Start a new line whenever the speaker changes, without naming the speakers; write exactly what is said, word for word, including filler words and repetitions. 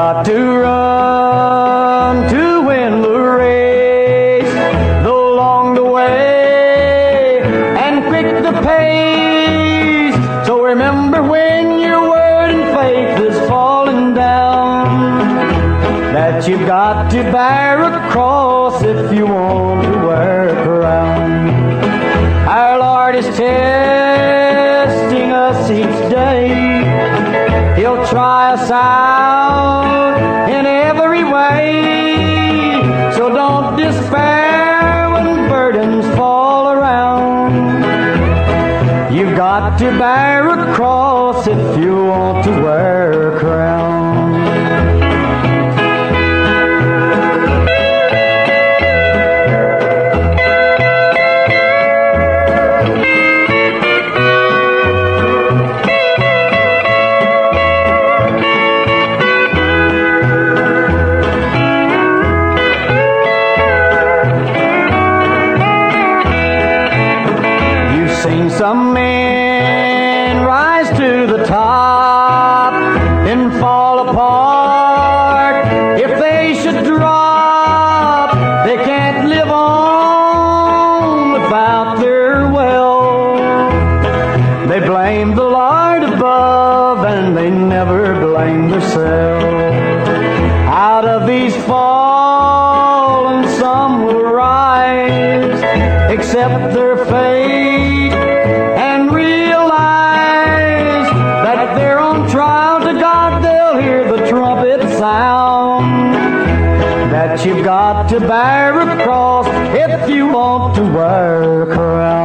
got to run to win the race, though along the way, and quick the pace. So remember when your word and faith is falling down, that you've got to bear a cross if you want to work around. Our Lord is testing us each day. He'll try us out in every way. So don't despair when burdens fall around. You've got to bear a cross if you want to work around. Seen some men rise to the top, then fall apart. If they should drop, they can't live on without their wealth. They blame the Lord above, and they never blame themselves. Out of these fallen, some will rise, accept their fate, and realize that if they're on trial to God, they'll hear the trumpet sound. That you've got to bear a cross if you want to work around.